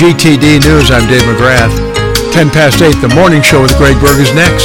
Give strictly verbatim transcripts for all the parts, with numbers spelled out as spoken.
G T D News, I'm Dave McGrath. ten past eight, the morning show with Greg Berg is next.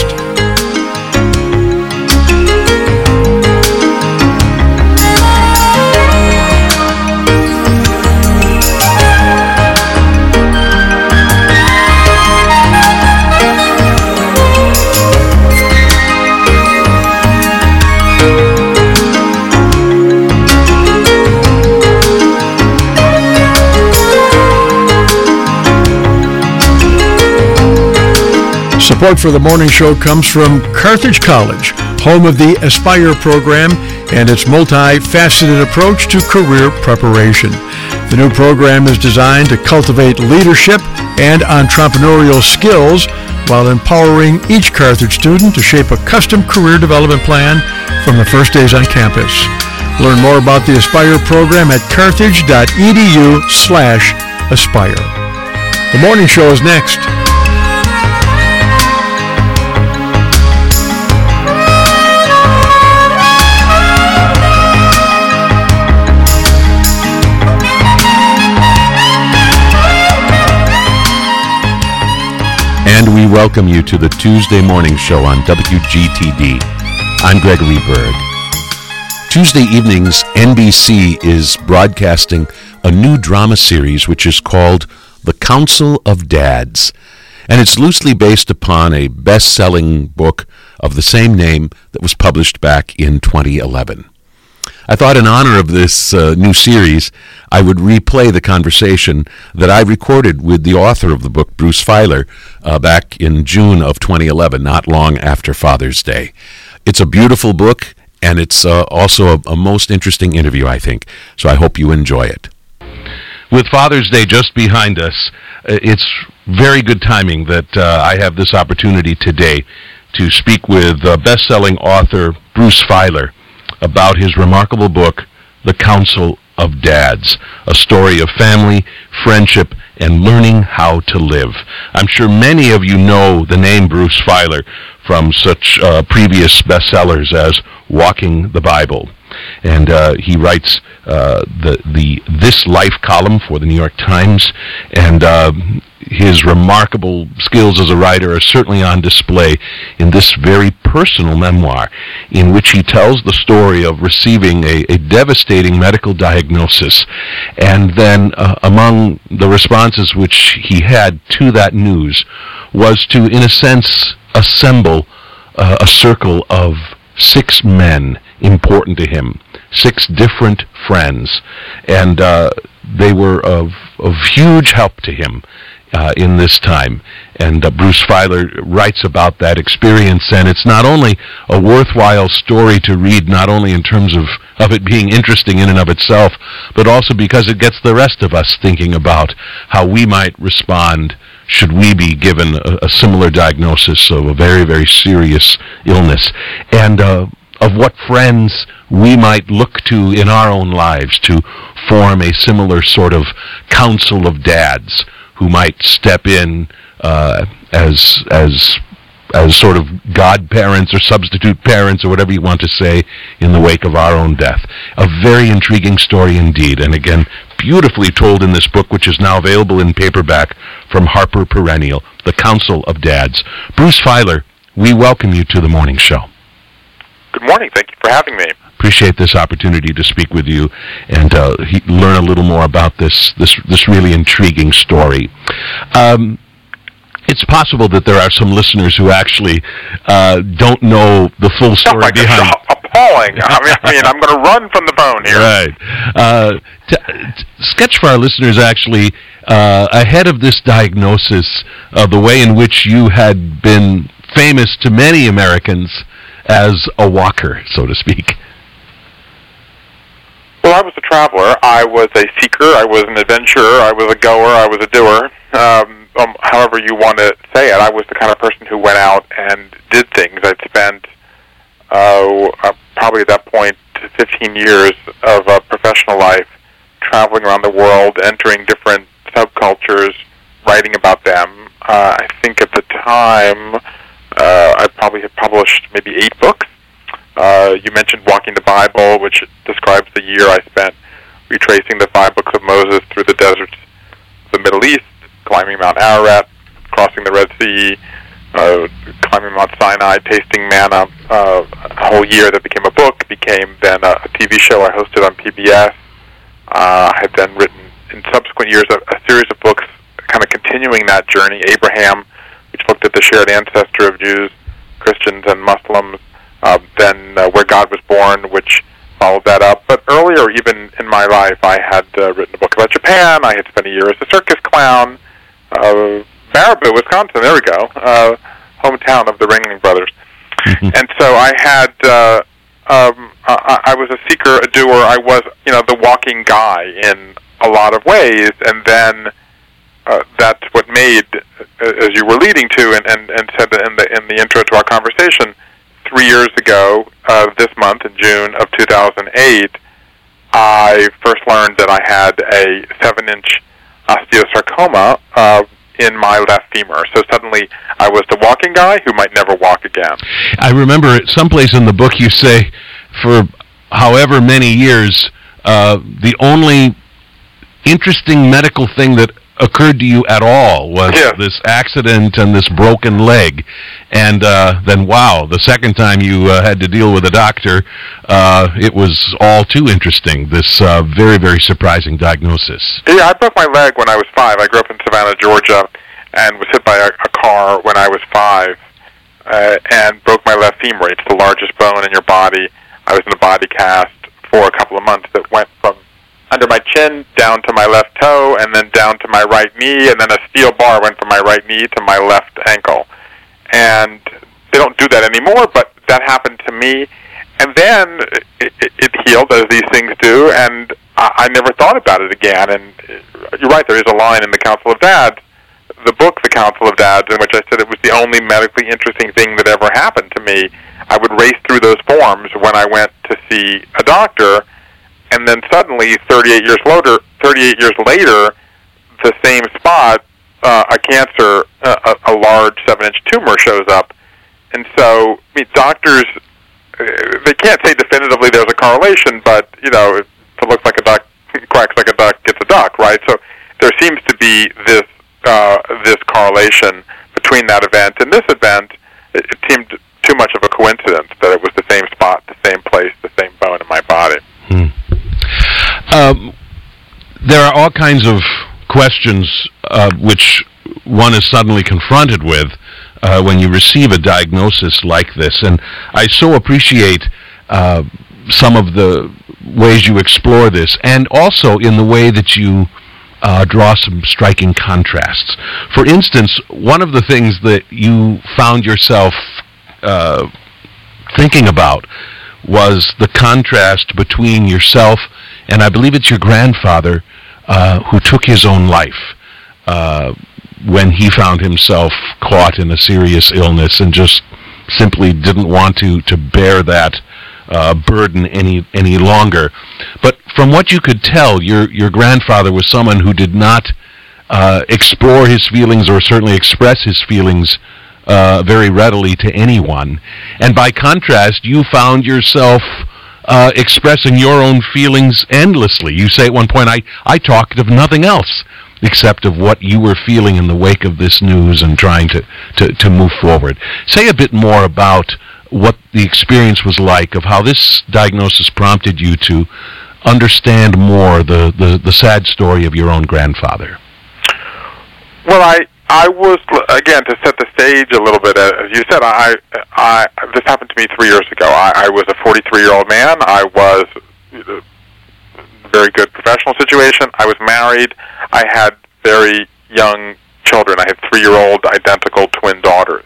Support for the morning show comes from Carthage College, home of the Aspire program and its multifaceted approach to career preparation. The new program is designed to cultivate leadership and entrepreneurial skills while empowering each Carthage student to shape a custom career development plan from the first days on campus. Learn more about the Aspire program at carthage.edu slash aspire. The morning show is next. And we welcome you to the Tuesday morning show on W G T D. I'm Gregory Berg. Tuesday evenings, N B C is broadcasting a new drama series which is called The Council of Dads. And it's loosely based upon a best-selling book of the same name that was published back in twenty eleven. I thought in honor of this uh, new series, I would replay the conversation that I recorded with the author of the book, Bruce Feiler, uh, back in June of twenty eleven, not long after Father's Day. It's a beautiful book, and it's uh, also a, a most interesting interview, I think, so I hope you enjoy it. With Father's Day just behind us, it's very good timing that uh, I have this opportunity today to speak with uh, best-selling author Bruce Feiler about his remarkable book, The Council of Dads, a story of family, friendship, and learning how to live. I'm sure many of you know the name Bruce Feiler from such uh, previous bestsellers as Walking the Bible. And uh, he writes uh, the the This Life column for the New York Times, and uh, his remarkable skills as a writer are certainly on display in this very personal memoir, in which he tells the story of receiving a, a devastating medical diagnosis, and then uh, among the responses which he had to that news was to, in a sense, assemble uh, a circle of six men important to him, six different friends, and uh, they were of, of huge help to him uh, in this time. And uh, Bruce Feiler writes about that experience, and it's not only a worthwhile story to read, not only in terms of, of it being interesting in and of itself, but also because it gets the rest of us thinking about how we might respond should we be given a, a similar diagnosis of a very, very serious illness, and uh, of what friends we might look to in our own lives to form a similar sort of council of dads who might step in uh, as as as sort of godparents or substitute parents or whatever you want to say in the wake of our own death. A very intriguing story indeed, and again, beautifully told in this book, which is now available in paperback from Harper Perennial, The Council of Dads. Bruce Feiler, we welcome you to the morning show. Good morning. Thank you for having me. Appreciate this opportunity to speak with you and uh, he, learn a little more about this this this really intriguing story. Um, it's possible that there are some listeners who actually uh, don't know the full story like behind. Appalling. I mean, I mean, I'm going to run from the phone here. Right. Uh, t- t- sketch for our listeners actually uh, ahead of this diagnosis, uh, the way in which you had been famous to many Americans as a walker, so to speak. Well, I was a traveler. I was a seeker. I was an adventurer. I was a goer. I was a doer. Um, um, however you want to say it, I was the kind of person who went out and did things. I'd spent uh, uh, probably at that point fifteen years of uh, professional life traveling around the world, entering different subcultures, writing about them. Uh, I think at the time uh, I probably had published maybe eight books. Uh, you mentioned Walking the Bible, which describes the year I spent retracing the five books of Moses through the deserts of the Middle East. climbing Mount Ararat, crossing the Red Sea, uh, climbing Mount Sinai, tasting manna, uh, a whole year that became a book, became then a, a T V show I hosted on P B S. Uh, I had then written, in subsequent years, a, a series of books kind of continuing that journey. Abraham, which looked at the shared ancestor of Jews, Christians, and Muslims. Uh, then uh, Where God Was Born, which followed that up. But earlier, even in my life, I had uh, written a book about Japan. I had spent a year as a circus clown. Uh, Baraboo, Wisconsin, there we go, uh, hometown of the Ringling Brothers. And so I had, uh, um, I, I was a seeker, a doer. I was, you know, the walking guy in a lot of ways. And then uh, that's what made, as you were leading to and, and, and said in the, in the intro to our conversation, three years ago, uh, this month, in June of two thousand eight, I first learned that I had a seven-inch osteosarcoma uh, in my left femur. So suddenly I was the walking guy who might never walk again. I remember at someplace in the book you say, for however many years, uh, the only interesting medical thing that occurred to you at all was yes. this accident and this broken leg. And uh, then, wow, the second time you uh, had to deal with a doctor, uh, it was all too interesting, this uh, very, very surprising diagnosis. Yeah, I broke my leg when I was five. I grew up in Savannah, Georgia, and was hit by a, a car when I was five, uh, and broke my left femur. It's the largest bone in your body. I was in a body cast for a couple of months that went from under my chin down to my left toe, and then down to my right knee, and then a steel bar went from my right knee to my left ankle. And they don't do that anymore, but that happened to me. And then it, it, it healed, as these things do, and I, I never thought about it again. And you're right, there is a line in The Council of Dads, the book The Council of Dads, in which I said it was the only medically interesting thing that ever happened to me. I would race through those forms when I went to see a doctor, and then suddenly, thirty-eight years later, thirty-eight years later, the same spot, uh, a cancer, uh, a, a large seven-inch tumor shows up. And so, I mean, doctors, uh, they can't say definitively there's a correlation, but, you know, if it looks like a duck, quacks like a duck, gets a duck, right? So there seems to be this uh, this correlation between that event and this event. It, it seemed too much of a coincidence that it was the same spot, the same place, the same bone in my body. Hmm. Um, there are all kinds of questions uh, which one is suddenly confronted with uh, when you receive a diagnosis like this, and I so appreciate uh, some of the ways you explore this, and also in the way that you uh, draw some striking contrasts. For instance, one of the things that you found yourself uh, thinking about was the contrast between yourself and I believe it's your grandfather uh, who took his own life uh, when he found himself caught in a serious illness and just simply didn't want to, to bear that uh, burden any any longer. But from what you could tell, your your grandfather was someone who did not uh, explore his feelings or certainly express his feelings uh, very readily to anyone. And by contrast, you found yourself Uh, expressing your own feelings endlessly. You say at one point, I, I talked of nothing else except of what you were feeling in the wake of this news and trying to, to, to move forward. Say a bit more about what the experience was like, of how this diagnosis prompted you to understand more the, the, the sad story of your own grandfather. Well, I I was, again, to set the stage a little bit, as you said, I, I this happened to me three years ago. I, I was a forty-three-year-old man. I was a very good professional situation. I was married. I had very young children. I had three-year-old identical twin daughters.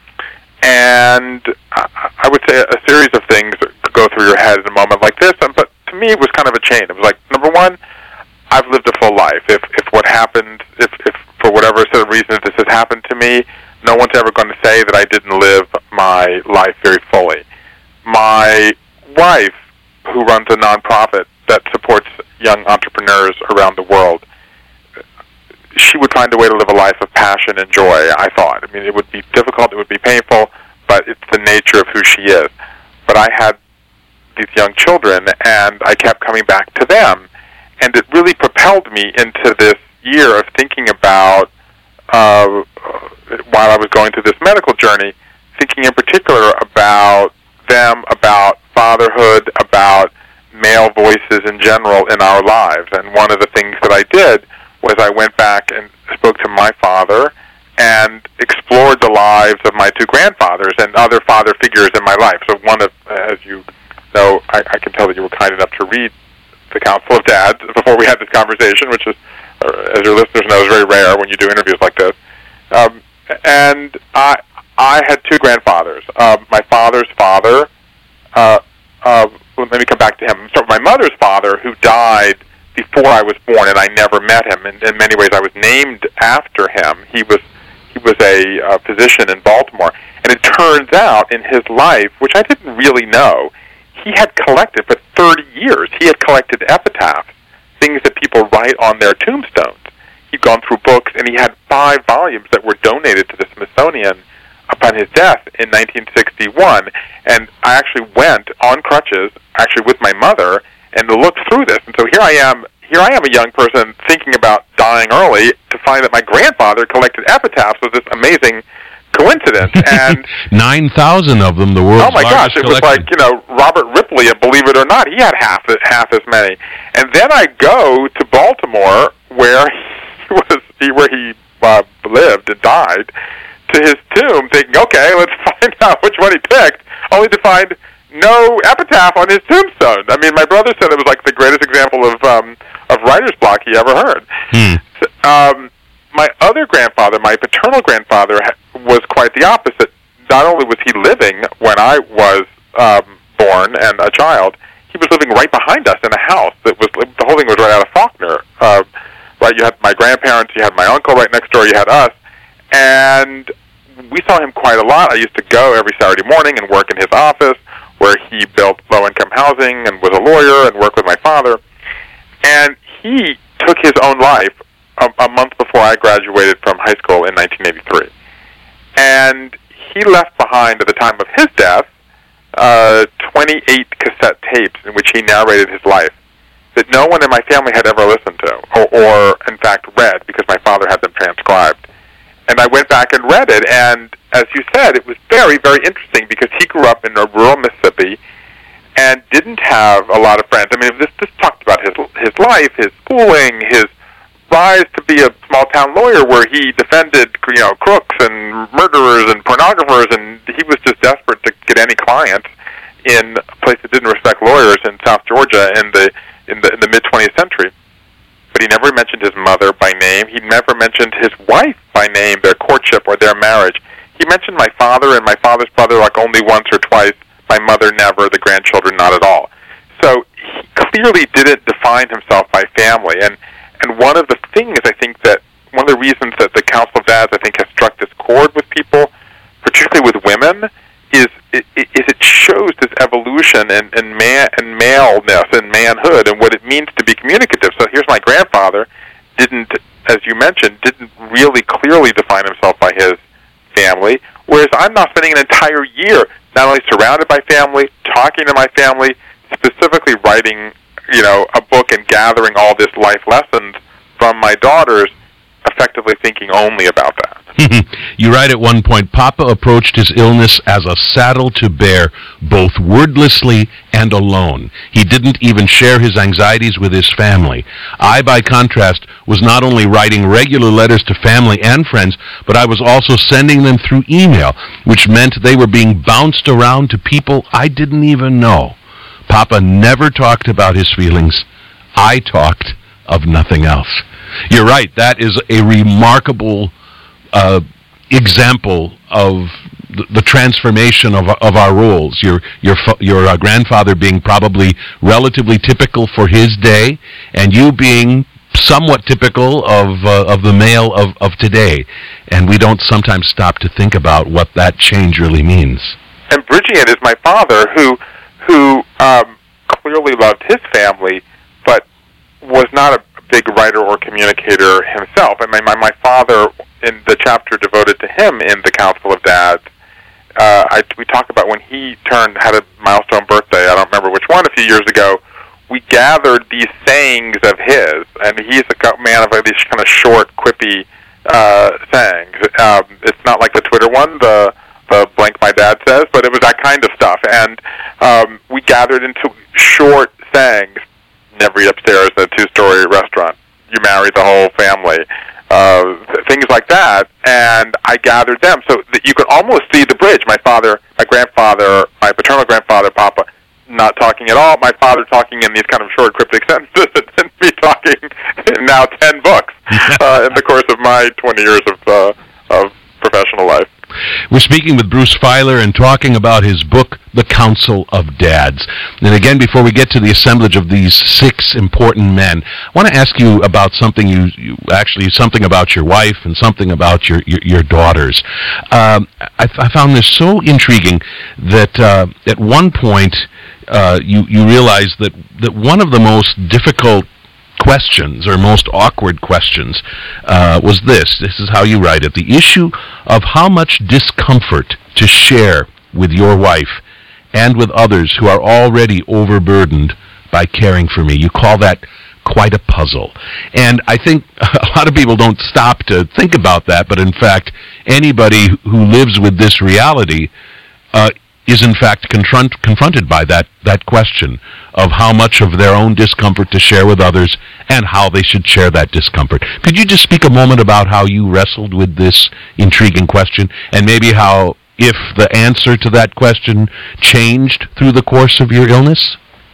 And I would say a series of things could go through your head in a moment like this, but to me it was kind of a chain. It was like, number one, I've lived a full life. If if what happened, if, if for whatever set of reasons this has happened to me, no one's ever going to say that I didn't live my life very fully. My wife, who runs a nonprofit that supports young entrepreneurs around the world, she would find a way to live a life of passion and joy, I thought. I mean, it would be difficult, it would be painful, but it's the nature of who she is. But I had these young children, and I kept coming back to them. And it really propelled me into this year of thinking about uh, while I was going through this medical journey, thinking in particular about them, about fatherhood, about male voices in general in our lives. And one of the things that I did was I went back and spoke to my father and explored the lives of my two grandfathers and other father figures in my life. So one of, as you know, I, I can tell that you were kind enough to read the Council of Dads before we had this conversation, which is, as your listeners know, is very rare when you do interviews like this. Um, and I I had two grandfathers. Uh, my father's father, uh, uh, let me come back to him. So my mother's father, who died before I was born, and I never met him. In, in many ways, I was named after him. He was he was a uh, physician in Baltimore. And it turns out in his life, which I didn't really know, he had collected for thirty years. He had collected epitaphs, things that people write on their tombstones. He'd gone through books, and he had five volumes that were donated to the Smithsonian upon his death in nineteen sixty-one. And I actually went on crutches, actually with my mother, and looked through this. And so here I am, here I am a young person thinking about dying early to find that my grandfather collected epitaphs was this amazing coincidence. And nine thousand of them, the world's oh my gosh, it collection. was like, you know, Robert Ripley, and believe it or not, he had half half as many. And then I go to Baltimore, where he was, he, where he uh, lived and died, to his tomb, thinking, okay, let's find out which one he picked, only to find no epitaph on his tombstone. I mean, my brother said it was like the greatest example of um, of writer's block he ever heard. Hmm. So, um, my other grandfather, my paternal grandfather, was quite the opposite. Not only was he living when I was um, born and a child, he was living right behind us in a house that was, the whole thing was right out of Faulkner. Uh, right, you had my grandparents, you had my uncle right next door, you had us, and we saw him quite a lot. I used to go every Saturday morning and work in his office, where he built low-income housing and was a lawyer and worked with my father. And he took his own life a, a month before I graduated from high school in nineteen eighty-three. And he left behind, at the time of his death, uh, twenty-eight cassette tapes in which he narrated his life that no one in my family had ever listened to, or, or in fact read, because my father had them transcribed. And I went back and read it, and as you said, it was very, very interesting, because he grew up in rural Mississippi and didn't have a lot of friends. I mean, this, this talked about his his life, his schooling, his rise to be a small-town lawyer where he defended, you know, crooks and murderers and pornographers, and he was just desperate to get any client in a place that didn't respect lawyers in South Georgia in the in the, in the mid-twentieth century. But he never mentioned his mother by name. He never mentioned his wife by name, their courtship or their marriage. He mentioned my father and my father's brother like only once or twice, my mother never, the grandchildren not at all. So he clearly didn't define himself by family. And, and one of the things I think that, one of the reasons that the Council of Dads I think has struck this chord with people, particularly with women, is it, is it shows this evolution in, in, man, in maleness and manhood and what it means to be communicative. So here's my grandfather, didn't, as you mentioned, didn't really clearly define himself by his family, whereas I'm now spending an entire year not only surrounded by family, talking to my family, specifically writing, you know, a book and gathering all this life lessons from my daughters, effectively thinking only about that. You write at one point, Papa approached his illness as a saddle to bear, both wordlessly and alone. He didn't even share his anxieties with his family. I, by contrast, was not only writing regular letters to family and friends, but I was also sending them through email, which meant they were being bounced around to people I didn't even know. Papa never talked about his feelings. I talked of nothing else. You're right, that is a remarkable uh, example of the, the transformation of of our roles. Your your your uh, grandfather being probably relatively typical for his day, and you being somewhat typical of uh, of the male of, of today. And we don't sometimes stop to think about what that change really means. And bridging it is my father, who who um, clearly loved his family, but was not a big writer or communicator himself. I mean, my, my father, in the chapter devoted to him in the Council of Dads, uh, I, we talk about when he turned, had a milestone birthday, I don't remember which one, a few years ago, we gathered these sayings of his, and he's a man of these kind of short, quippy uh, sayings. Um, it's not like the Twitter one, the the blank my dad says, but it was that kind of stuff. And um, we gathered into short sayings. Never eat upstairs in a two-story restaurant. You married the whole family. Uh, things like that. And I gathered them so that you could almost see the bridge. My father, my grandfather, my paternal grandfather, Papa, not talking at all. My father talking in these kind of short, cryptic sentences, and me talking in now ten books uh, in the course of my twenty years of uh, of professional life. We're speaking with Bruce Feiler and talking about his book, The Council of Dads. And again, before we get to the assemblage of these six important men, I want to ask you about something you, you actually, something about your wife and something about your, your, your daughters. Um, I, I found this so intriguing that uh, at one point uh, you, you realized that, that one of the most difficult questions or most awkward questions uh, was this. This is how you write it. The issue of how much discomfort to share with your wife and with others who are already overburdened by caring for me. You call that quite a puzzle. And I think a lot of people don't stop to think about that, but in fact, anybody who lives with this reality uh, is in fact confront, confronted by that, that question of how much of their own discomfort to share with others and how they should share that discomfort. Could you just speak a moment about how you wrestled with this intriguing question and maybe how, if the answer to that question changed through the course of your illness?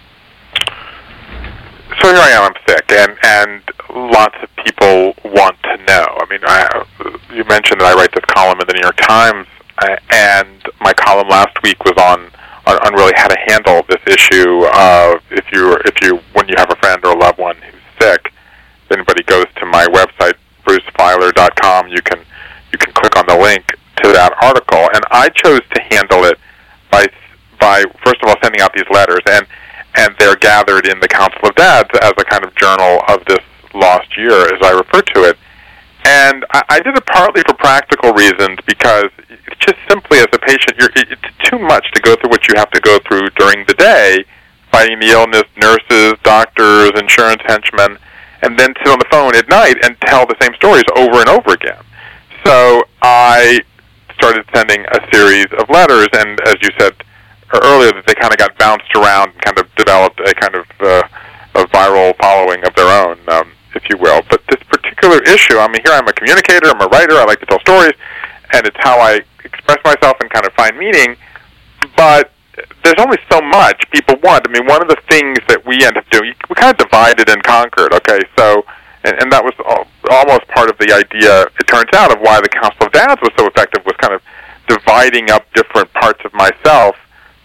So here I am, I'm sick, and, and lots of people want to know. I mean, I, you mentioned that I write this column in the New York Times, uh, and my column last week was on, on on really how to handle this issue of if you if you when you have a friend or a loved one who's sick. If anybody goes to my website, bruce feiler dot com, you can you can click on the link to that article, and I chose to handle it by by first of all sending out these letters, and and they're gathered in the Council of Dads as a kind of journal of this lost year, as I refer to it. And I, I did it partly for practical reasons, because just simply as a patient, you're, it's too much to go through what you have to go through during the day, fighting the illness, nurses, doctors, insurance henchmen, and then sit on the phone at night and tell the same stories over and over again. So I started sending a series of letters, and as you said earlier, that they kind of got bounced around and kind of developed a kind of uh, a viral following of their own, um, if you will. But this particular issue, I mean, here I'm a communicator, I'm a writer, I like to tell stories, and it's how I express myself and kind of find meaning, but there's only so much people want. I mean, one of the things that we end up doing, we kind of divided and conquered, okay? So, and, and that was all, almost part of the idea, it turns out, of why the Council of Dads was so effective, was kind of dividing up different parts of myself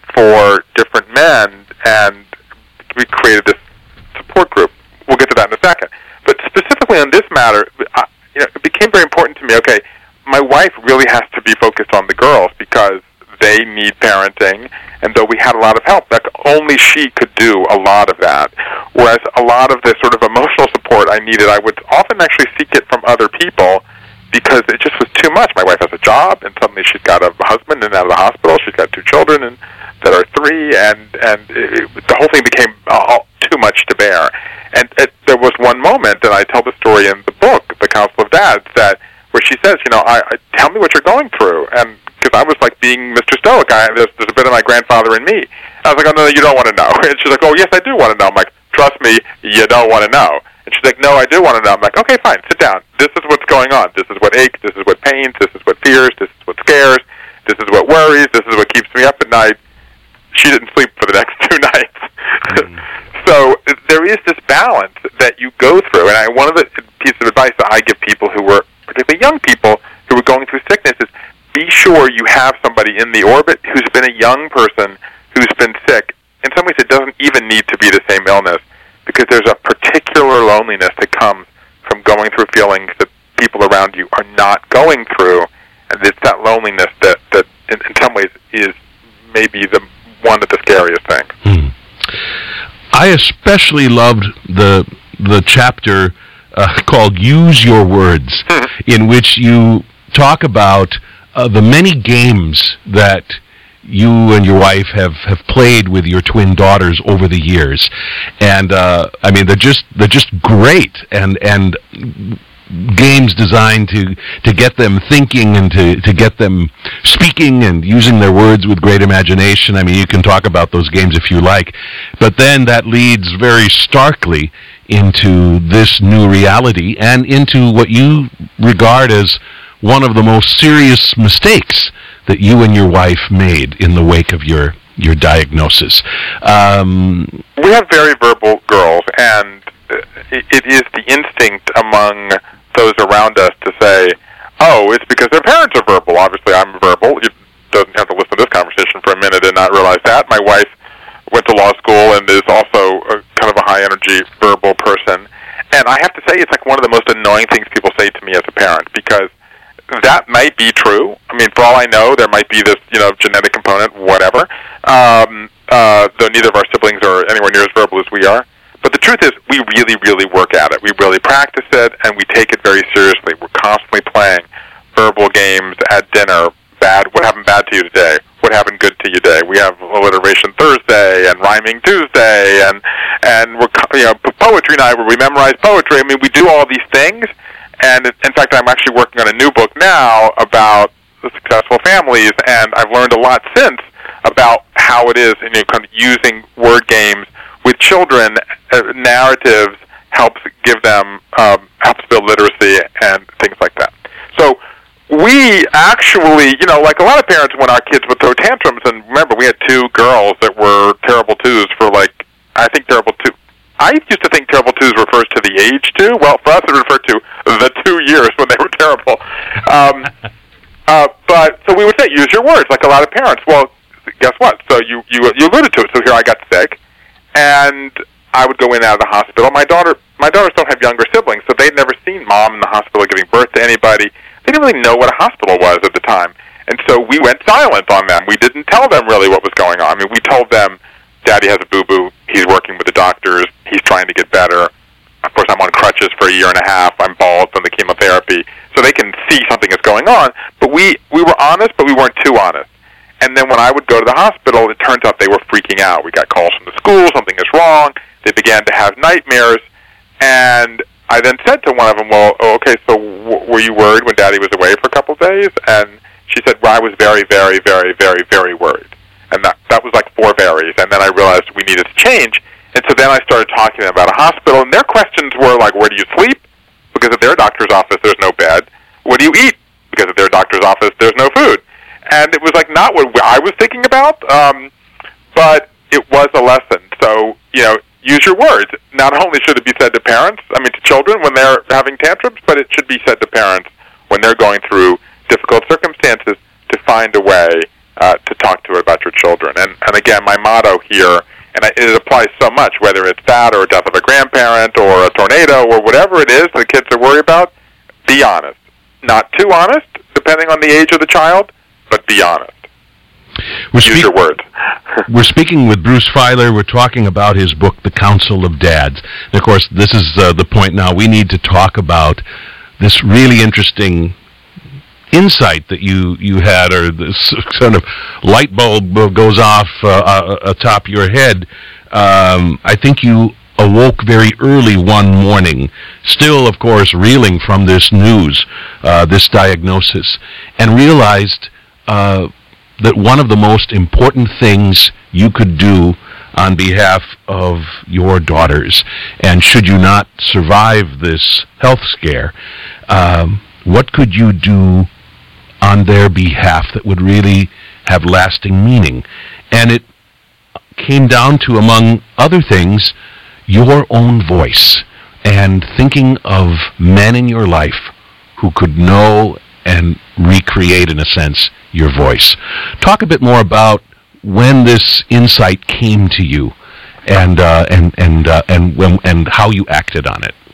for different men, and we created this support group. We'll get to that in a second. But specifically on this matter, I, you know, it became very important to me, okay, my wife really has to be focused on the girls because they need parenting, and though we had a lot of help, that only she could do a lot of that. Whereas a lot of the sort of emotional support I needed, I would often actually seek it from other people because it just was too much. My wife has a job, and suddenly she's got a husband and out of the hospital. She's got two children and that are three, and and it, the whole thing became uh, too much to bear. And it, there was one moment, and I tell the story in the book, The Council of Dads, that where she says, you know, I, I tell me what you're going through, and because I was like being Mister Stoic, I, there's, there's a bit of my grandfather in me. I was like, oh no, you don't want to know. And she's like, oh yes, I do want to know. I'm like, trust me, you don't want to know. And she's like, no, I do want to know. I'm like, okay, fine, sit down. This is what's going on. This is what aches. This is what pains. This is what fears. This is what scares. This is what worries. This is what keeps me up at night. She didn't sleep for the next two nights. Mm. So there is this balance that you go through, and I, one of the pieces of advice that I give people who were, particularly young people, who were going through sickness is be sure you have somebody in the orbit who's been a young person who's been sick. In some ways, it doesn't even need to be the same illness, because there's a particular loneliness that comes from going through feelings that people around you are not going through, and it's that loneliness that, that in, in some ways is maybe the one of the scariest things. Hmm. I especially loved the the chapter uh, called "Use Your Words," in which you talk about uh, the many games that you and your wife have, have played with your twin daughters over the years, and uh, I mean they're just they're just great. And and games designed to, to get them thinking and to, to get them speaking and using their words with great imagination. I mean, you can talk about those games if you like, but then that leads very starkly into this new reality and into what you regard as one of the most serious mistakes that you and your wife made in the wake of your, your diagnosis. Um, we have very verbal girls, and it is the instinct among those around us to say, oh, it's because their parents are verbal. Obviously, I'm verbal. You doesn't have to listen to this conversation for a minute and not realize that. My wife went to law school and is also a, kind of a high-energy, verbal person. And I have to say, it's like one of the most annoying things people say to me as a parent, because that might be true. I mean, for all I know, there might be this, you know, genetic component, whatever, um, uh, though neither of our siblings are anywhere near as verbal as we are. But the truth is, we really, really work at it. We really practice it, and we take it very seriously. We're constantly playing verbal games at dinner. Bad, what happened bad to you today? What happened good to you today? We have alliteration Thursday and rhyming Tuesday, and and we're, you know, poetry night where we memorize poetry. I mean, we do all these things. And in fact, I'm actually working on a new book now about the successful families, and I've learned a lot since about how it is, you know, kind of using word games with children. Uh, narratives helps give them, um, helps build literacy and things like that. So we actually, you know, like a lot of parents when our kids would throw tantrums, and remember, we had two girls that were terrible twos for like, I think terrible two. I used to think terrible twos refers to the age two. Well, for us it referred to the two years when they were terrible. Um, uh, but, so we would say, use your words, like a lot of parents. Well, guess what? So you, you, you alluded to it. So here I got sick, and I would go in and out of the hospital. My daughter, my daughters don't have younger siblings, so they'd never seen mom in the hospital giving birth to anybody. They didn't really know what a hospital was at the time. And so we went silent on them. We didn't tell them really what was going on. I mean, we told them, Daddy has a boo-boo. He's working with the doctors. He's trying to get better. Of course, I'm on crutches for a year and a half. I'm bald from the chemotherapy. So they can see something is going on. But we, we were honest, but we weren't too honest. And then when I would go to the hospital, it turns out they were freaking out. We got calls from the school, something is wrong. They began to have nightmares. And I then said to one of them, well, oh, okay, so w- were you worried when Daddy was away for a couple of days? And she said, well, I was very, very, very, very, very worried. And that, that was like four berries. And then I realized we needed to change. And so then I started talking about a hospital. And their questions were like, where do you sleep? Because at their doctor's office, there's no bed. What do you eat? Because at their doctor's office, there's no food. And it was like not what I was thinking about, um, but it was a lesson. So, you know, use your words. Not only should it be said to parents, I mean to children when they're having tantrums, but it should be said to parents when they're going through difficult circumstances to find a way uh, to talk to it about your children. And, and again, my motto here, and it applies so much, whether it's that or a death of a grandparent or a tornado or whatever it is the kids are worried about, be honest. Not too honest, depending on the age of the child, but be honest. We're Use speak- your words. We're speaking with Bruce Feiler. We're talking about his book, The Council of Dads. And of course, this is uh, the point now. We need to talk about this really interesting insight that you, you had, or this sort of light bulb goes off uh, uh, atop your head. Um, I think you awoke very early one morning, still, of course, reeling from this news, uh, this diagnosis, and realized uh, that one of the most important things you could do on behalf of your daughters, and should you not survive this health scare, um, what could you do on their behalf that would really have lasting meaning? And it came down to, among other things, your own voice, and thinking of men in your life who could know and recreate, in a sense, your voice. Talk a bit more about when this insight came to you, and uh, and and uh, and when, and how you acted on it.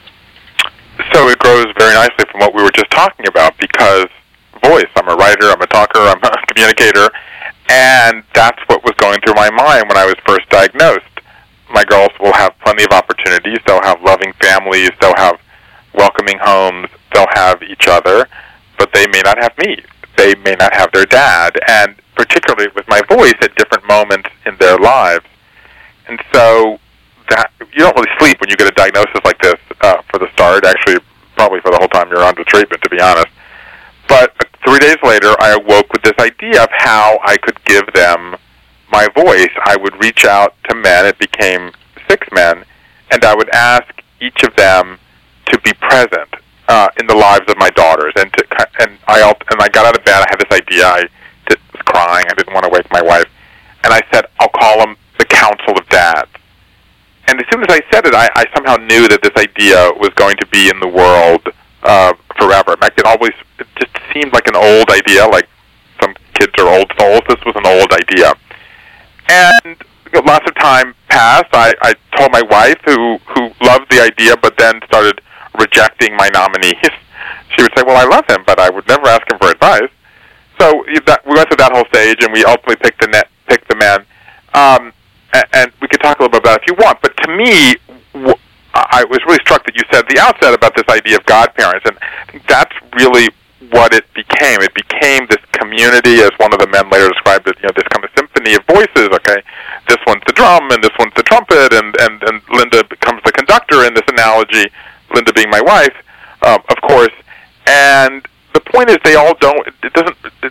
So it grows very nicely from what we were just talking about, because voice. I'm a writer, I'm a talker, I'm a communicator, and that's what was going through my mind when I was first diagnosed. My girls will have plenty of opportunities. They'll have loving families. They'll have welcoming homes. They'll have each other, but they may not have me. They may not have their dad, and particularly with my voice at different moments in their lives. And so that you don't really sleep when you get a diagnosis like this uh, for the start. Actually, probably for the whole time you're under treatment, to be honest. But three days later, I awoke with this idea of how I could give them my voice. I would reach out to men. It became six men, and I would ask each of them to be present uh, in the lives of my daughters. And to, and I and I got out of bed. I had this idea. I did, was crying. I didn't want to wake my wife, and I said, "I'll call them the Council of Dads." And as soon as I said it, I, I somehow knew that this idea was going to be in the world uh, forever. In fact, it always it just seemed like an old idea, like some kids are old souls. This was an old idea. And lots of time passed. I, I told my wife, who, who loved the idea but then started rejecting my nominees. She would say, well, I love him, but I would never ask him for advice. So that, we went through that whole stage, and we ultimately picked the, net, picked the men. Um, and, and we could talk a little bit about it if you want. But to me, w- I was really struck that you said at the outset about this idea of godparents, and I think that's really what it became. It became this community, as one of the men later described it, you know, this kind of symphony of voices, okay? This one's the drum, and this one's the trumpet, and, and, and Linda becomes the conductor in this analogy, Linda being my wife, um, of course. And the point is they all don't, it doesn't, it,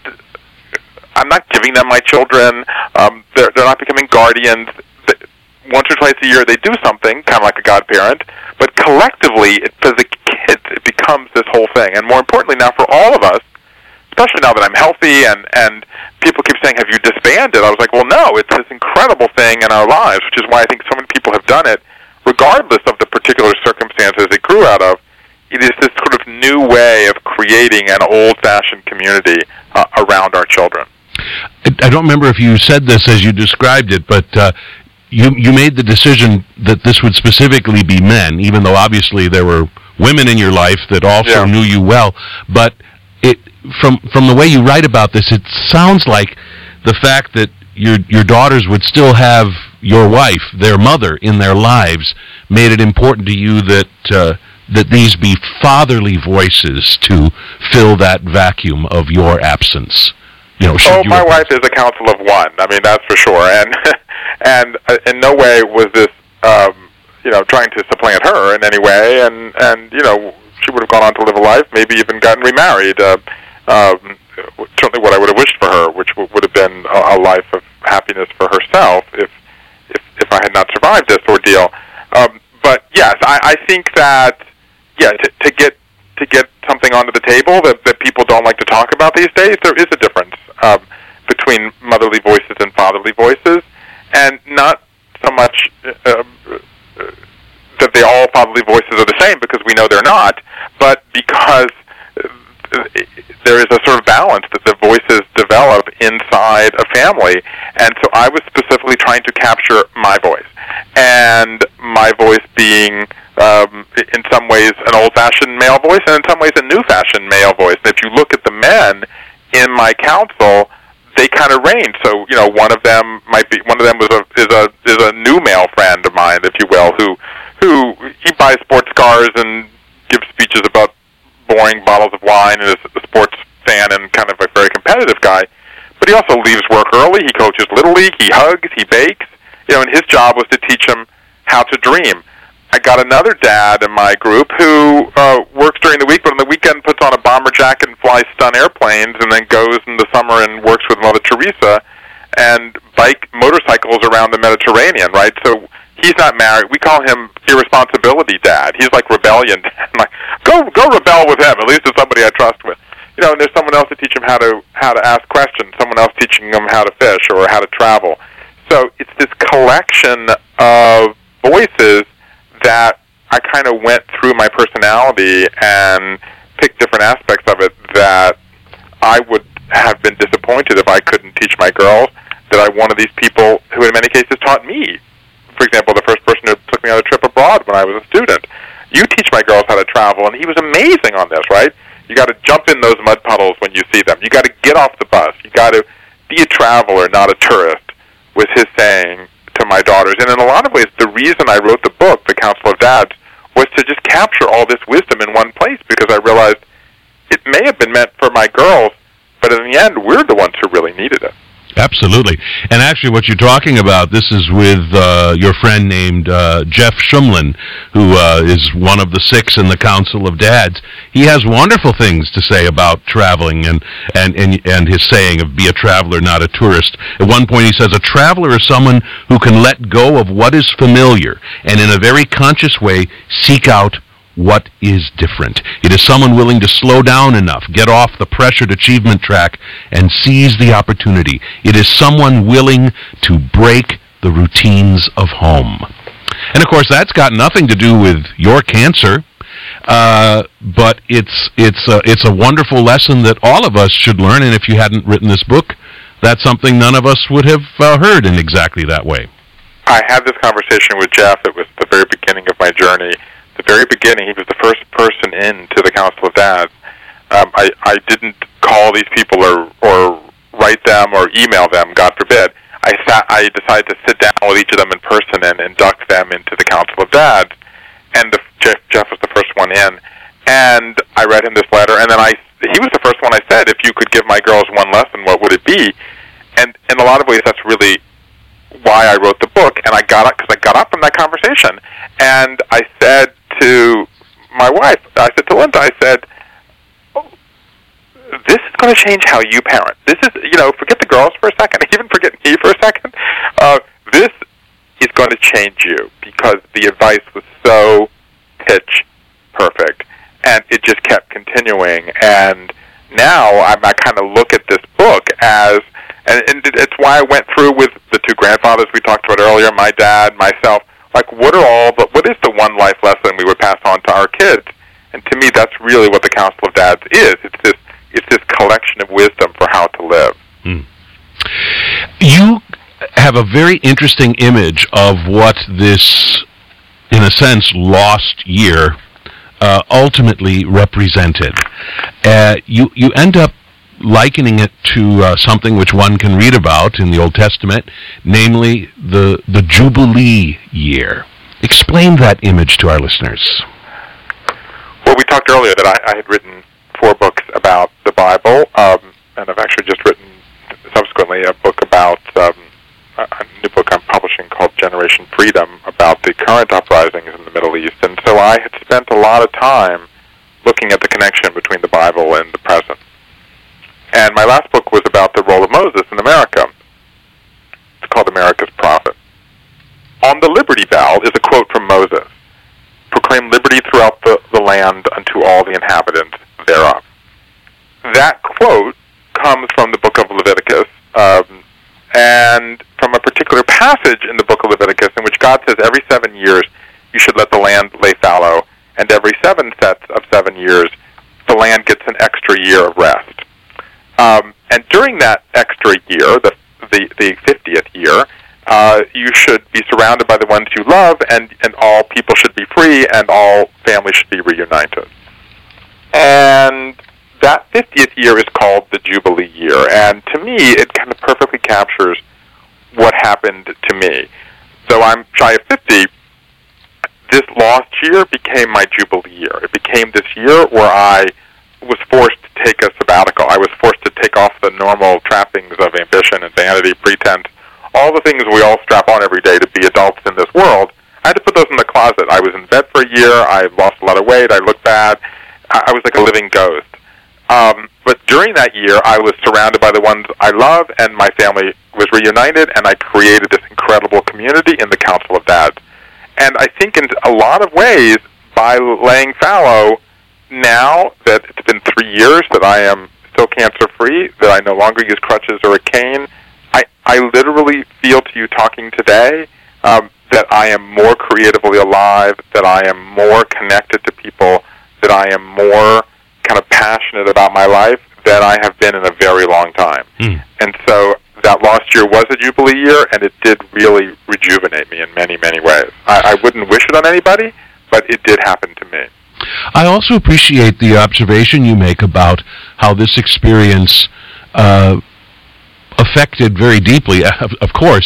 I'm not giving them my children, um, they're, they're not becoming guardians. Once or twice a year they do something, kind of like a godparent, but collectively, it, for the kids, it becomes this whole thing. And more importantly now for all of us, especially now that I'm healthy and, and people keep saying, have you disbanded? I was like, well, no, it's this incredible thing in our lives, which is why I think so many people have done it, regardless of the particular circumstances it grew out of. It is this sort of new way of creating an old-fashioned community uh, around our children. I don't remember if you said this as you described it, but uh, you you made the decision that this would specifically be men, even though obviously there were women in your life that also yeah. knew you well. But it from from the way you write about this, it sounds like the fact that your your daughters would still have your wife, their mother, in their lives, made it important to you that uh, that these be fatherly voices to fill that vacuum of your absence. You know, oh, you my were... wife is a council of one. I mean, that's for sure. And and uh, in no way was this, um, you know, trying to supplant her in any way. And, and you know, she would have gone on to live a life, maybe even gotten remarried. Uh, um, certainly what I would have wished for her, which w- would have been a, a life of happiness for herself if if, if I had not survived this ordeal. Um, but, yes, I, I think that, yeah, to, to get to get something onto the table that, that people don't like to talk about these days, there is a difference um, between motherly voices and fatherly voices, and not so much uh, uh, that they all fatherly voices are the same, because we know they're not, but because uh, there is a sort of balance that the voices develop inside a family. And so I was specifically trying to capture my voice, and my voice being Um, in some ways an old-fashioned male voice, and in some ways a new-fashioned male voice. And if you look at the men in my council, they kind of range. So, you know, one of them might be one of them was a is a is a new male friend of mine, if you will, who who he buys sports cars and gives speeches about boring bottles of wine, and is a sports fan and kind of a very competitive guy. But he also leaves work early. He coaches Little League. He hugs. He bakes. You know, and his job was to teach him how to dream. I got another dad in my group who uh, works during the week, but on the weekend puts on a bomber jacket and flies stun airplanes, and then goes in the summer and works with Mother Teresa and bike motorcycles around the Mediterranean, right? So he's not married. We call him irresponsibility dad. He's like rebellion dad. I'm like, go go rebel with him. At least it's somebody I trust with. You know, and there's someone else to teach him how to how to ask questions, someone else teaching him how to fish or how to travel. So it's this collection of voices that I kind of went through my personality and picked different aspects of it that I would have been disappointed if I couldn't teach my girls, that I wanted these people who in many cases taught me. For example, the first person who took me on a trip abroad when I was a student. You teach my girls how to travel, and he was amazing on this, right? You got to jump in those mud puddles when you see them. You got to get off the bus. You got to be a traveler, not a tourist, was his saying to my daughters. And in a lot of ways, the reason I wrote the book, The Council of Dads, was to just capture all this wisdom in one place, because I realized it may have been meant for my girls, but in the end, we're the ones who really needed it. Absolutely. And actually what you're talking about, this is with uh, your friend named uh, Jeff Shumlin, who uh, is one of the six in the Council of Dads. He has wonderful things to say about traveling and, and, and, and his saying of be a traveler, not a tourist. At one point he says, a traveler is someone who can let go of what is familiar and in a very conscious way seek out what is different. It is someone willing to slow down enough, get off the pressured achievement track, and seize the opportunity. It is someone willing to break the routines of home. And of course, that's got nothing to do with your cancer, uh, but it's it's a, it's a wonderful lesson that all of us should learn. And if you hadn't written this book, that's something none of us would have uh, heard in exactly that way. I had this conversation with Jeff. It was the very beginning of my journey. The very beginning, he was the first person into the Council of Dads. Um, I, I didn't call these people or, or write them or email them, God forbid. I sat, I decided to sit down with each of them in person and induct them into the Council of Dads. And the, Jeff, Jeff was the first one in. And I read him this letter, and then I he was the first one I said, if you could give my girls one lesson, what would it be? And in a lot of ways, that's really why I wrote the book. And I got up, because I got up from that conversation, and I said to my wife, I said to Linda, I said, oh, this is going to change how you parent. This is, you know, forget the girls for a second, even forget me for a second. Uh, this is going to change you, because the advice was so pitch perfect, and it just kept continuing. And now I'm, I kind of look at this book as, and, and it's why I went through with the two grandfathers we talked about earlier, my dad, myself. Like, what are all the, what is the one life lesson we would pass on to our kids? And to me, that's really what the Council of Dads is. It's this, it's this collection of wisdom for how to live. Hmm. You have a very interesting image of what this, in a sense, lost year uh, ultimately represented. Uh, you, you end up likening it to uh, something which one can read about in the Old Testament, namely the the Jubilee year. Explain that image to our listeners. Well, we talked earlier that I, I had written four books about the Bible, um, and I've actually just written subsequently a book about, um, a new book I'm publishing called Generation Freedom, about the current uprisings in the Middle East. And so I had spent a lot of time looking at the connection between the Bible and the present. And my last book was about the role of Moses in America. It's called America's Prophet. On the Liberty Bell is a quote from Moses. Proclaim liberty throughout the, the land unto all the inhabitants thereof. That quote comes from the book of Leviticus, um, and from a particular passage in the book of Leviticus in which God says every seven years you should let the land lay fallow, and every seven sets of seven years the land gets an extra year of rest. Um, and during that extra year, the the, the fiftieth year, uh, you should be surrounded by the ones you love, and, and all people should be free, and all families should be reunited. And that fiftieth year is called the Jubilee year, and to me, it kind of perfectly captures what happened to me. Though I'm shy of fifty, this lost year became my Jubilee year. It became this year where I was forced to take a sabbatical. I was forced to take off the normal trappings of ambition and vanity, pretense, all the things we all strap on every day to be adults in this world. I had to put those in the closet. I was in bed for a year. I lost a lot of weight. I looked bad. I was like a living ghost. Um, but during that year, I was surrounded by the ones I love, and my family was reunited, and I created this incredible community in the Council of Dads. And I think in a lot of ways, by laying fallow, now that it's been three years that I am still cancer-free, that I no longer use crutches or a cane, I, I literally feel to you talking today um, that I am more creatively alive, that I am more connected to people, that I am more kind of passionate about my life than I have been in a very long time. Mm. And so that lost year was a Jubilee year, and it did really rejuvenate me in many, many ways. I, I wouldn't wish it on anybody, but it did happen to me. I also appreciate the observation you make about how this experience uh, affected very deeply, of, of course,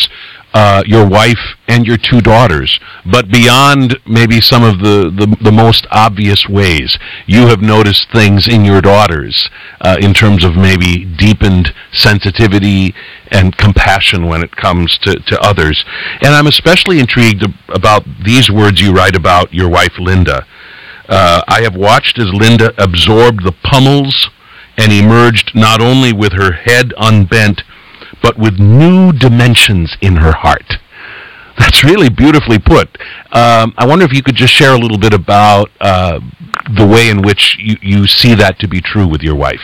uh, your wife and your two daughters, but beyond maybe some of the, the, the most obvious ways, you have noticed things in your daughters uh, in terms of maybe deepened sensitivity and compassion when it comes to, to others. And I'm especially intrigued about these words you write about your wife, Linda. Uh, I have watched as Linda absorbed the pummels and emerged not only with her head unbent, but with new dimensions in her heart. That's really beautifully put. Um, I wonder if you could just share a little bit about uh, the way in which you, you see that to be true with your wife.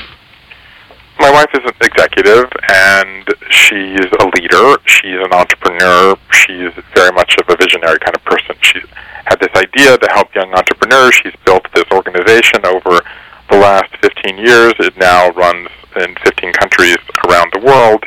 My wife is an executive, and she's a leader. She's an entrepreneur. She's very much of a visionary kind of person. She's had this idea to help young entrepreneurs. She's built this organization over the last fifteen years. It now runs in fifteen countries around the world.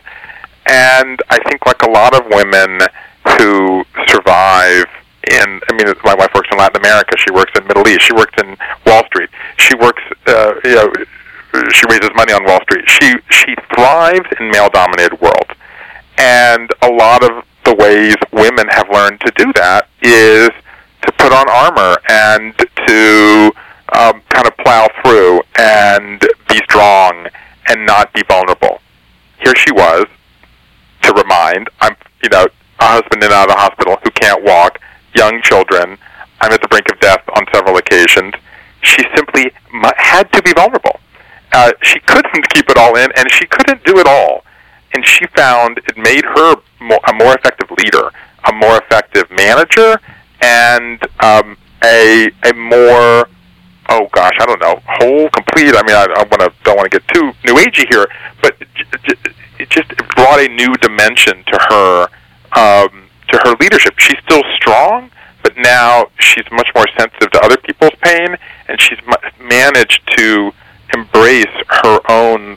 And I think like a lot of women who survive in, I mean, my wife works in Latin America. She works in the Middle East. She works in Wall Street. She works, uh, you know, she raises money on Wall Street. She she thrives in male-dominated worlds. And a lot of the ways women have learned to do that is to put on armor and to um, kind of plow through and be strong and not be vulnerable. Here she was, to remind, I'm, you know, a husband in and out of the hospital who can't walk, young children. I'm at the brink of death on several occasions. She simply had to be vulnerable. Uh, she couldn't keep it all in, and she couldn't do it all. And she found it made her more, a more effective leader, a more effective manager, and um, a a more, oh gosh, I don't know, whole, complete. I mean, I, I want to don't want to get too new agey here, but j- j- it just brought a new dimension to her um, to her leadership. She's still strong, but now she's much more sensitive to other people's pain, and she's ma- managed to embrace her own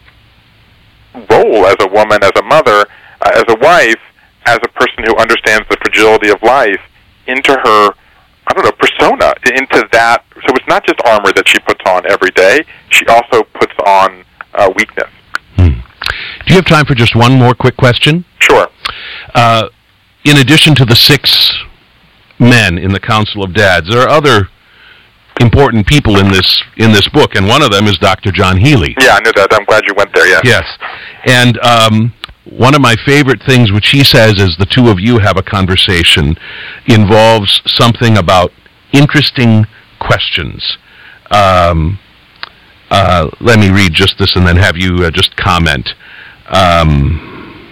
role as a woman, as a mother, uh, as a wife, as a person who understands the fragility of life into her, I don't know, persona, into that. So it's not just armor that she puts on every day. She also puts on uh, weakness. Hmm. Do you have time for just one more quick question? Sure. Uh, in addition to the six men in the Council of Dads, there are other important people in this in this book, and one of them is Doctor John Healy. Yeah, I knew that. I'm glad you went there, yes. Yes. And um, one of my favorite things, which he says as the two of you have a conversation, involves something about interesting questions. Um, uh, let me read just this and then have you uh, just comment. Um,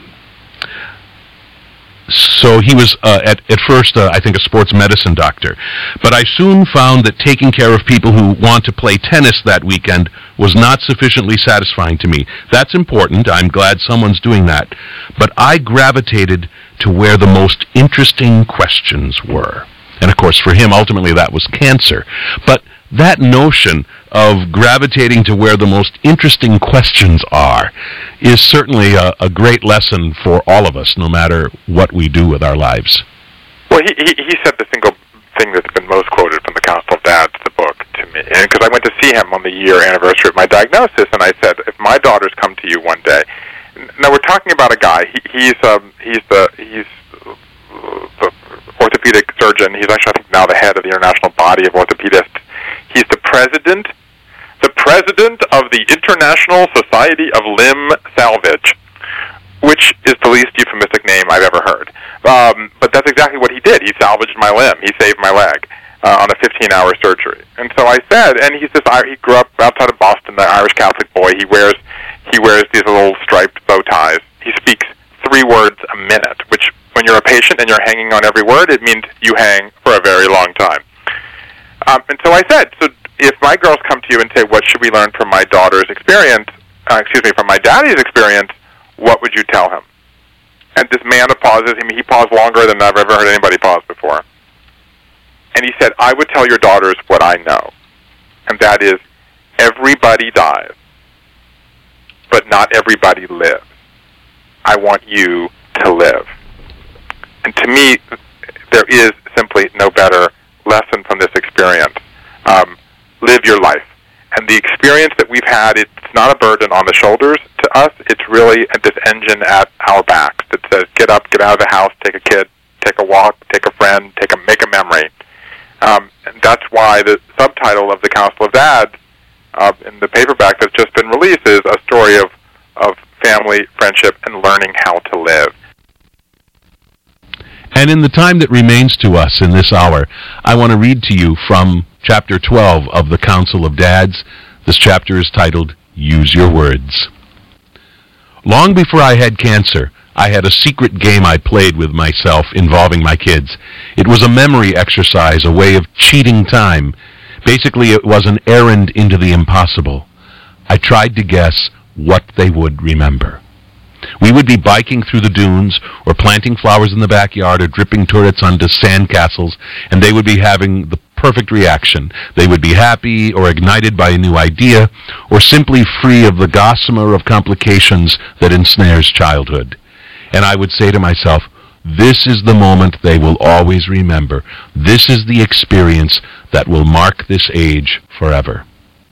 So he was, uh, at, at first, uh, I think, a sports medicine doctor. But I soon found that taking care of people who want to play tennis that weekend was not sufficiently satisfying to me. That's important. I'm glad someone's doing that. But I gravitated to where the most interesting questions were. And, of course, for him, ultimately, that was cancer. But that notion of gravitating to where the most interesting questions are is certainly a, a great lesson for all of us, no matter what we do with our lives. Well, he, he, he said the single thing that's been most quoted from the Council of Dads, the book, to me. And because I went to see him on the year anniversary of my diagnosis, and I said, if my daughters come to you one day, now we're talking about a guy, he, he's, um, he's the, he's the orthopedic surgeon. He's actually, I think, now the head of the International Body of Orthopedists. He's the president, the president of the International Society of Limb Salvage, which is the least euphemistic name I've ever heard. Um, but that's exactly what he did. He salvaged my limb. He saved my leg uh, on a fifteen-hour surgery. And so I said, and he's this. He grew up outside of Boston, the Irish Catholic boy. He wears he wears these little striped bow ties. He speaks three words a minute, which when you're a patient and you're hanging on every word, it means you hang for a very long time. Um, and so I said, so if my girls come to you and say, what should we learn from my daughter's experience, uh, excuse me, from my daddy's experience, what would you tell him? And this man pauses. I mean, he paused longer than I've ever heard anybody pause before. And he said, I would tell your daughters what I know. And that is, everybody dies, but not everybody lives. I want you to live. And to me, there is simply no better lesson from this experience. Um, live your life. And the experience that we've had, it's not a burden on the shoulders to us. It's really this engine at our backs. that says, get up, get out of the house, take a kid, take a walk, take a friend, take a make a memory. Um, and that's why the subtitle of the Council of Dads uh, in the paperback that's just been released is a story of, of family, friendship, and learning how to live. And in the time that remains to us in this hour, I want to read to you from Chapter twelve of the Council of Dads. This chapter is titled, Use Your Words. Long before I had cancer, I had a secret game I played with myself involving my kids. It was a memory exercise, a way of cheating time. Basically, it was an errand into the impossible. I tried to guess what they would remember. We would be biking through the dunes, or planting flowers in the backyard, or dripping turrets onto sand castles, and they would be having the perfect reaction. They would be happy, or ignited by a new idea, or simply free of the gossamer of complications that ensnares childhood. And I would say to myself, this is the moment they will always remember. This is the experience that will mark this age forever.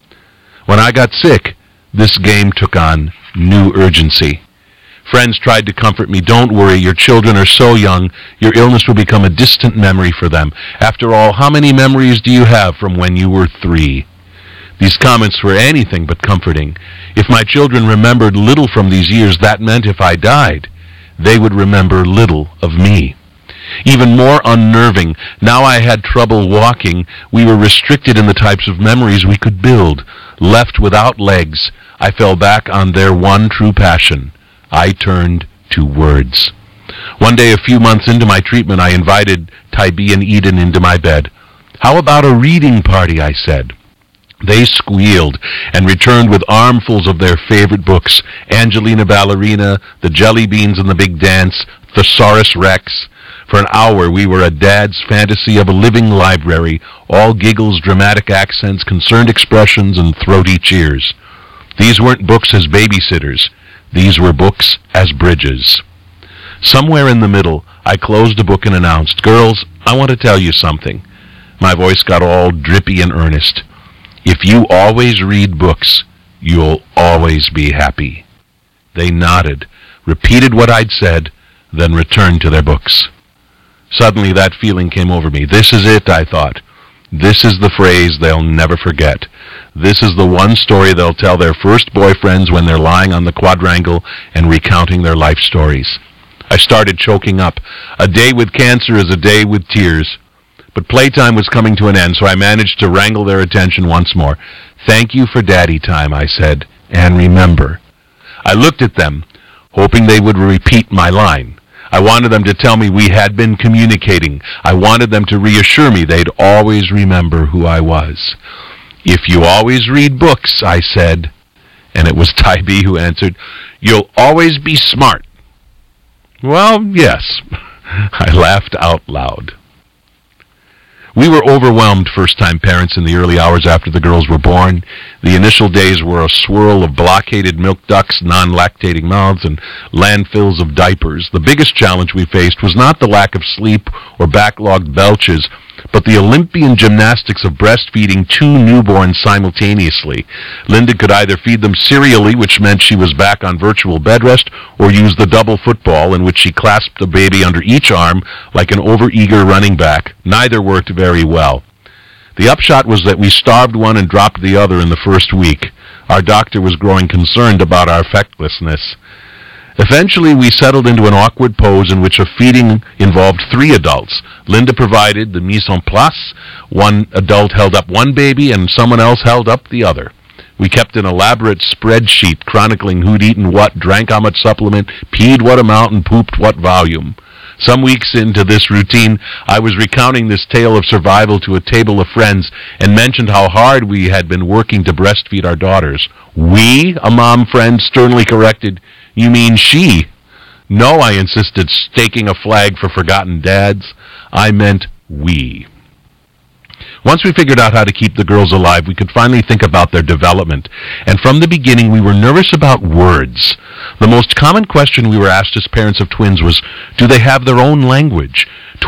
When I got sick, this game took on new urgency. Friends tried to comfort me. Don't worry, your children are so young, your illness will become a distant memory for them. After all, how many memories do you have from when you were three? These comments were anything but comforting. If my children remembered little from these years, that meant if I died, they would remember little of me. Even more unnerving, now I had trouble walking, we were restricted in the types of memories we could build. Left without legs, I fell back on their one true passion. I turned to words. One day, a few months into my treatment, I invited Tybee and Eden into my bed. How about a reading party, I said. They squealed and returned with armfuls of their favorite books, Angelina Ballerina, The Jelly Beans and the Big Dance, Thesaurus Rex. For an hour, we were a dad's fantasy of a living library, all giggles, dramatic accents, concerned expressions, and throaty cheers. These weren't books as babysitters. These were books as bridges. Somewhere in the middle, I closed a book and announced, girls, I want to tell you something. My voice got all drippy and earnest. If you always read books, you'll always be happy. They nodded, repeated what I'd said, then returned to their books. Suddenly that feeling came over me. This is it, I thought. This is the phrase they'll never forget. This is the one story they'll tell their first boyfriends when they're lying on the quadrangle and recounting their life stories. I started choking up. A day with cancer is a day with tears. But playtime was coming to an end, so I managed to wrangle their attention once more. Thank you for daddy time, I said, and remember. I looked at them, hoping they would repeat my line. I wanted them to tell me we had been communicating. I wanted them to reassure me they'd always remember who I was. If you always read books, I said, and it was Tybee who answered, you'll always be smart. Well, yes, I laughed out loud. We were overwhelmed first-time parents in the early hours after the girls were born. The initial days were a swirl of blockaded milk ducts, non-lactating mouths, and landfills of diapers. The biggest challenge we faced was not the lack of sleep or backlogged belches, but the Olympian gymnastics of breastfeeding two newborns simultaneously. Linda could either feed them serially, which meant she was back on virtual bed rest, or use the double football, in which she clasped the baby under each arm like an overeager running back. Neither worked very well. The upshot was that we starved one and dropped the other in the first week. Our doctor was growing concerned about our fecklessness. Eventually, we settled into an awkward pose in which a feeding involved three adults. Linda provided the mise en place. One adult held up one baby, and someone else held up the other. We kept an elaborate spreadsheet chronicling who'd eaten what, drank how much supplement, peed what amount, and pooped what volume. Some weeks into this routine, I was recounting this tale of survival to a table of friends and mentioned how hard we had been working to breastfeed our daughters. We, a mom friend sternly corrected. You mean she? No, I insisted, staking a flag for forgotten dads. I meant we. Once we figured out how to keep the girls alive, we could finally think about their development. And from the beginning, we were nervous about words. The most common question we were asked as parents of twins was, do they have their own language?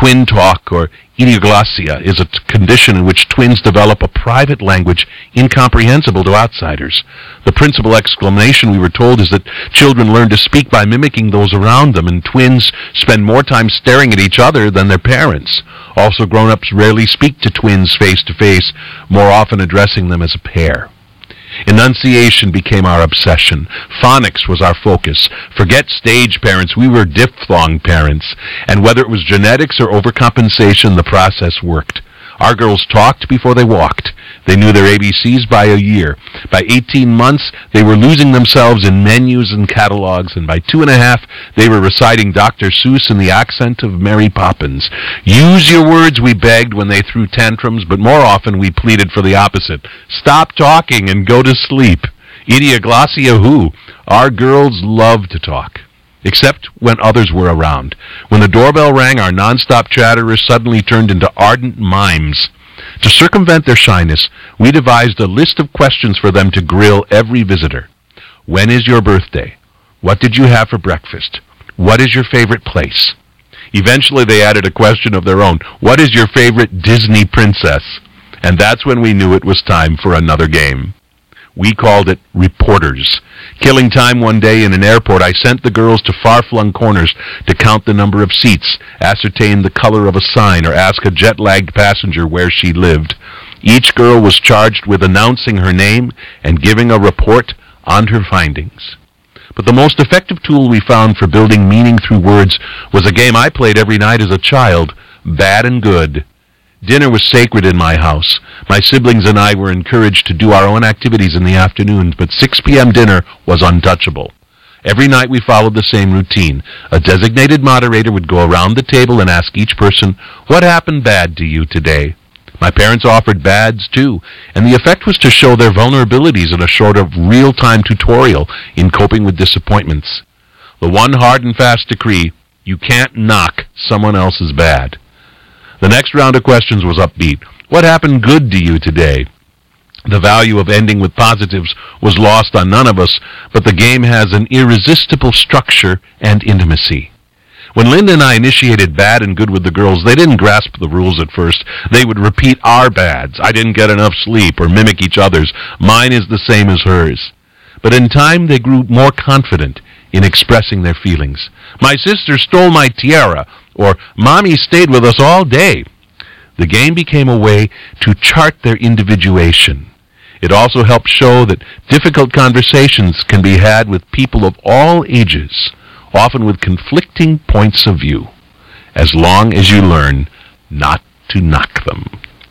Twin talk, or idioglassia, is a t- condition in which twins develop a private language incomprehensible to outsiders. The principal explanation, we were told, is that children learn to speak by mimicking those around them, and twins spend more time staring at each other than their parents. Also, grown-ups rarely speak to twins face-to-face, more often addressing them as a pair. Enunciation became our obsession. Phonics was our focus. Forget stage parents, we were diphthong parents. And whether it was genetics or overcompensation, the process worked. Our girls talked before they walked. They knew their A B Cs by a year. By eighteen months, they were losing themselves in menus and catalogs, and by two and a half, they were reciting Doctor Seuss in the accent of Mary Poppins. Use your words, we begged when they threw tantrums, but more often we pleaded for the opposite. Stop talking and go to sleep. Idioglassia who? Our girls loved to talk. Except when others were around. When the doorbell rang, our nonstop chatterers suddenly turned into ardent mimes. To circumvent their shyness, we devised a list of questions for them to grill every visitor. When is your birthday? What did you have for breakfast? What is your favorite place? Eventually they added a question of their own. What is your favorite Disney princess? And that's when we knew it was time for another game. We called it Reporters. Killing time one day in an airport, I sent the girls to far-flung corners to count the number of seats, ascertain the color of a sign, or ask a jet-lagged passenger where she lived. Each girl was charged with announcing her name and giving a report on her findings. But the most effective tool we found for building meaning through words was a game I played every night as a child, Bad and Good. Dinner was sacred in my house. My siblings and I were encouraged to do our own activities in the afternoons, but six p.m. dinner was untouchable. Every night we followed the same routine. A designated moderator would go around the table and ask each person, "What happened bad to you today?" My parents offered bads too, and the effect was to show their vulnerabilities in a sort of real-time tutorial in coping with disappointments. The one hard and fast decree, you can't knock someone else's bad. The next round of questions was upbeat. What happened good to you today? The value of ending with positives was lost on none of us, but the game has an irresistible structure and intimacy. When Linda and I initiated Bad and Good with the girls, they didn't grasp the rules at first. They would repeat our bads. I didn't get enough sleep, or mimic each other's. Mine is the same as hers. But in time, they grew more confident in expressing their feelings. My sister stole my tiara, or Mommy stayed with us all day. The game became a way to chart their individuation. It also helped show that difficult conversations can be had with people of all ages, often with conflicting points of view, as long as you learn not to knock them.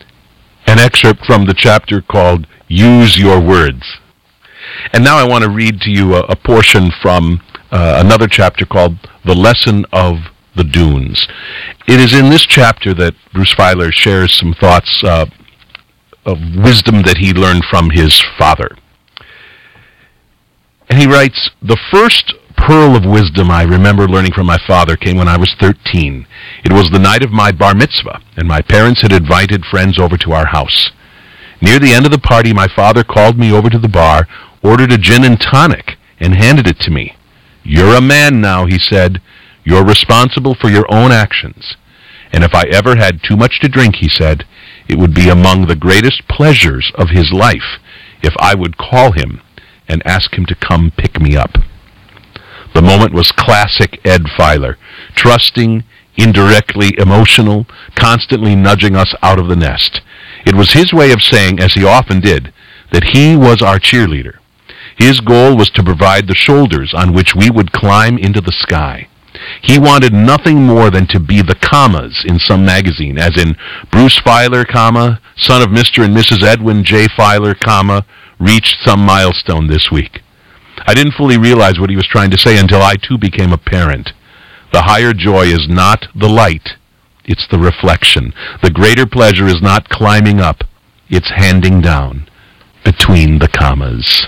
An excerpt from the chapter called Use Your Words. And now I want to read to you a, a portion from uh, another chapter called The Lesson of the Dunes. It is in this chapter that Bruce Feiler shares some thoughts uh, of wisdom that he learned from his father. And he writes, "The first pearl of wisdom I remember learning from my father came when I was thirteen. It was the night of my bar mitzvah, and my parents had invited friends over to our house. Near the end of the party, my father called me over to the bar, ordered a gin and tonic, and handed it to me. 'You're a man now,' he said. 'You're responsible for your own actions. And if I ever had too much to drink,' he said, 'it would be among the greatest pleasures of his life if I would call him and ask him to come pick me up.'" The moment was classic Ed Feiler, trusting, indirectly emotional, constantly nudging us out of the nest. It was his way of saying, as he often did, that he was our cheerleader. His goal was to provide the shoulders on which we would climb into the sky. He wanted nothing more than to be the commas in some magazine, as in Bruce Feiler, comma, son of Mister and Missus Edwin J. Feiler, comma, reached some milestone this week. I didn't fully realize what he was trying to say until I too became a parent. The higher joy is not the light, it's the reflection. The greater pleasure is not climbing up, it's handing down between the commas.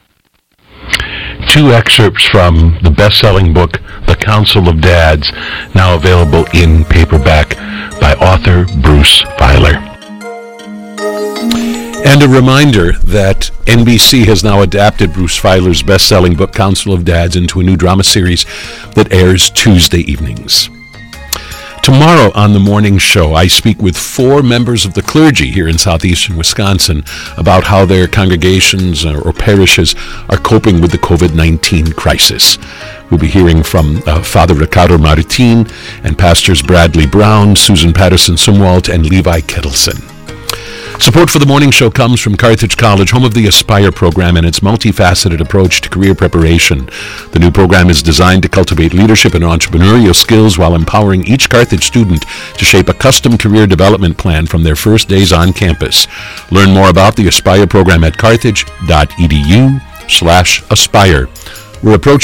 Two excerpts from the best-selling book, The Council of Dads, now available in paperback by author Bruce Feiler. And a reminder that N B C has now adapted Bruce Feiler's best-selling book, Council of Dads, into a new drama series that airs Tuesday evenings. Tomorrow on the morning show, I speak with four members of the clergy here in southeastern Wisconsin about how their congregations or parishes are coping with the covid nineteen crisis. We'll be hearing from uh, Father Ricardo Martin and Pastors Bradley Brown, Susan Patterson-Sumwalt, and Levi Kettleson. Support for the morning show comes from Carthage College, home of the Aspire program and its multifaceted approach to career preparation. The new program is designed to cultivate leadership and entrepreneurial skills while empowering each Carthage student to shape a custom career development plan from their first days on campus. Learn more about the Aspire program at carthage dot e d u slash aspire. We're approaching